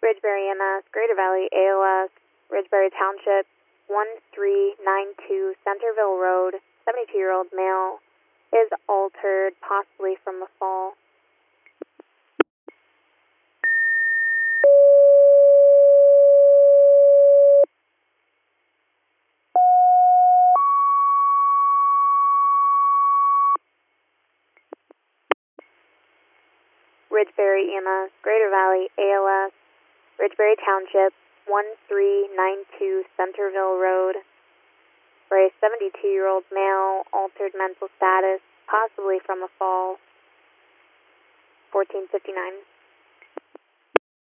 Ridgebury EMS, Greater Valley AOS, Ridgebury Township, 1392 Centerville Road, 72-year-old male, is altered, possibly from the fall. Ridgebury EMS, Greater Valley AOS, Ridgebury Township, 1392 Centerville Road, for a 72-year-old male, altered mental status, possibly from a fall, 1459.